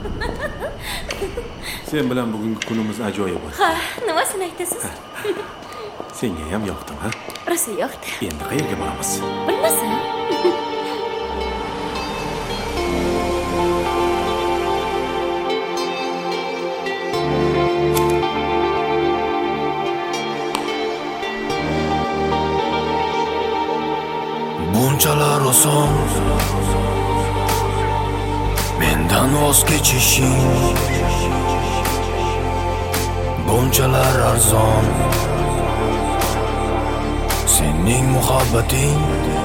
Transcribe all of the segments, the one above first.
Sen bilan bugungi kunimiz ajoyib bo'ldi. Ha, nimasini aytasiz? Senga ham yoqdim, ha? Rosa yoqdi. Endi qayerga boramiz? Bilmasam. Bunchalar oson mendan voz kechishing, bunchalar arzon sening muhabbating.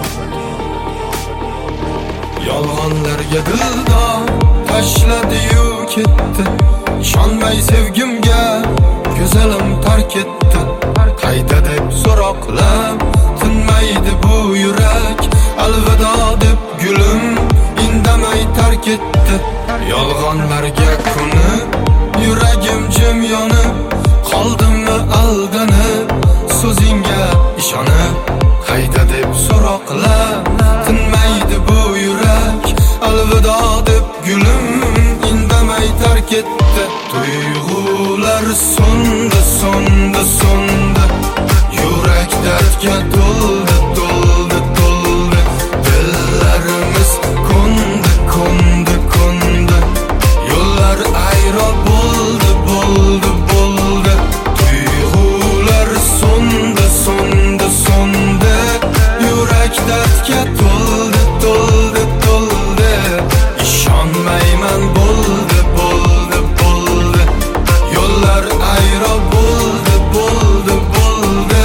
Yolg'onlarga dildor tashladi-yu ketdi, ishonmay sevgimga go'zalim tark etdi. Qayda deb so'roqlab tinmaydi bu yurak, alvido deb gulim indamay tark etdi. Yolg'onlarga ko'nib yuragim jim yonib, qoldimmi aldanib so'zingga ishonib. Qayda deb so'roqlab tinmaydi bu yurak, alvido deb gulim indamay tark etdi. Tuyg'ular so'ndi, so'ndi, so'ndi, yurak dardga to'ldi, to'ldi, to'ldi. Dillarimiz ko'ndi, ko'ndi, ko'ndi, yo'llar ayro bo'ldi, bo'ldi, bo'ldi. Tuyg'ular so'ndi, so'ndi, so'ndi, yurak dardga to'ldi, to'ldi, to'ldi. Ishonmayman bo'ldi, bo'ldi, bo'ldi, yo'llar ayro bo'ldi, bo'ldi, bo'ldi.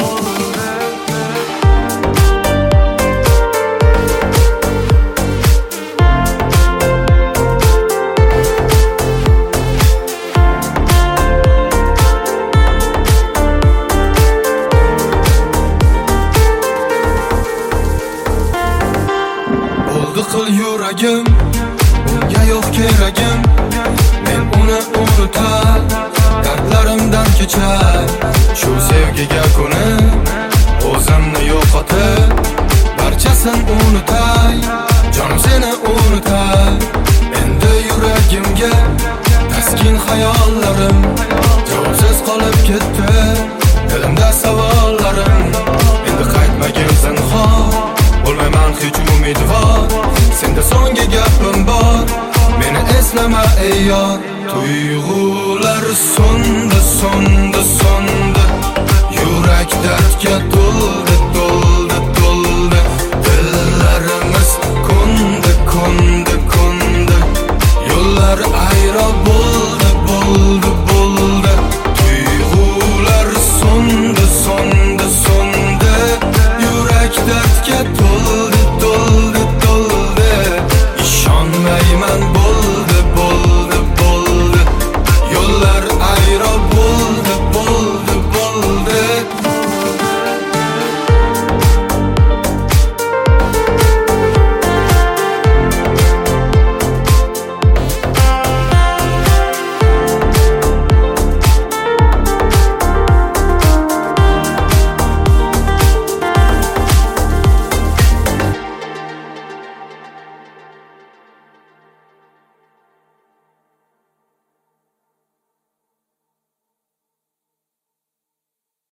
Bo'ldi qil yuragim, unga yo'q keragim. Men uni unutar, dardlarimdan kechar. Shu sevgiga ko'nib, o'zimni yo'qotib, barchasin unutay, jonim seni unutay. Endi yuragimga taskin xayollarim javobsiz qolib ketdi, dilimda savollarim. Endi qaytmagin zinhor, bo'lmayman hech umidvor. Senda so'nggi gapim bor, meni eslama ey yor. Tuyg'ular so'ndi, so'ndi, so'ndi, yurak dardga to'ldi,